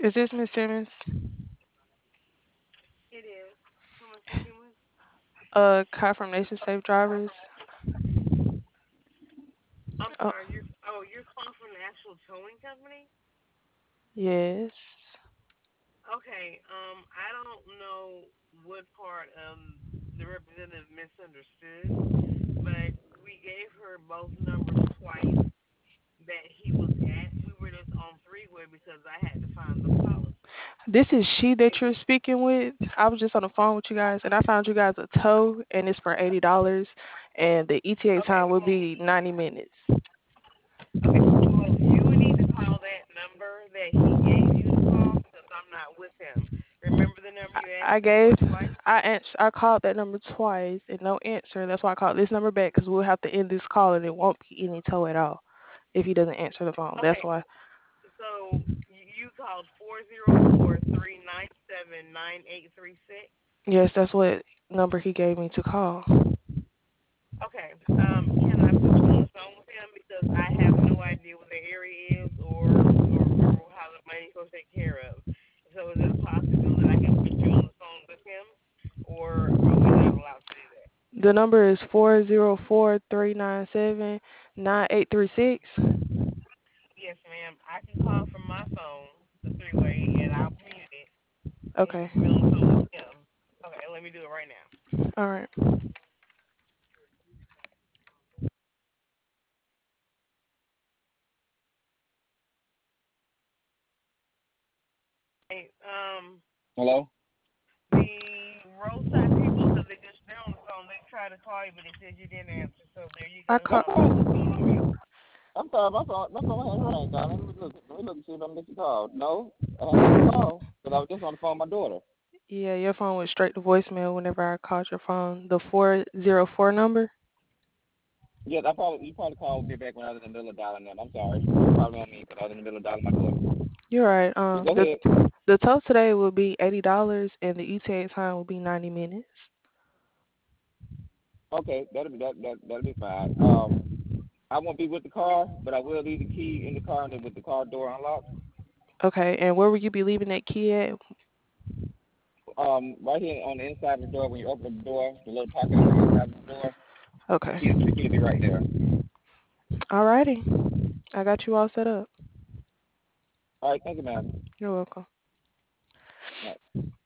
Is this Miss Simmons? It is. Who am I speaking with? Kai from Nation Safe Drivers. I'm Oh, sorry. You're calling from the actual towing company? yes. Okay. I don't know what part the representative misunderstood, but we gave her both numbers twice that he was at. We were just on three-way because I had to find the policy. This is she that And you're speaking with. I was just on the phone with you guys, and I found you guys a tow, and it's for $80, and the ETA okay, time will well, be 90 minutes. okay, well, you would need to call that number that he gave you to call because I'm not with him. Remember the number you I asked me gave, for twice? I called that number twice and no answer. That's why I called this number back because we'll have to end this call and it won't be any tow at all if he doesn't answer the phone. That's Okay, why. so you called 404-397-9836. Yes, that's what number he gave me to call. Okay, can I put you on the phone with him because I have no idea what the area is or how the money's supposed to take care of. So is it a possibility that I can put you on the phone with him, or are we not allowed to do that? The number is 404-397-9836. Yes, ma'am. I can call from my phone, the three-way, and I'll mute it, and you Okay. can be on the phone with him. Okay, let me do it right now. All right. Hey, Hello? the roadside people, because they're on the phone. They tried to call you, but they said you didn't answer. So there you I go. call. My phone was on mute. I'm sorry, my phone had rang, darling. Let me look and see if I missed a call. No, I haven't missed a call because I was just on the phone with my daughter. Yeah, your phone went straight to voicemail whenever I called your phone. The 404 number. Yes, you probably called me back when I was in the middle of dialing them. I'm sorry. It's probably on me because I was in the middle of dialing my daughter. You're right. But go The ahead. the tow today will be $80 and the ETA time will be 90 minutes. Okay, that'll be fine. I won't be with the car, but I will leave the key in the car and then with the car door unlocked. Okay, and where will you be leaving that key at? Right here on the inside of the door when you open the door, the little pocket on the inside of the door, Okay. the key will be right there. Alrighty. I got you all set up. All right, thank you, ma'am. You're welcome. All right.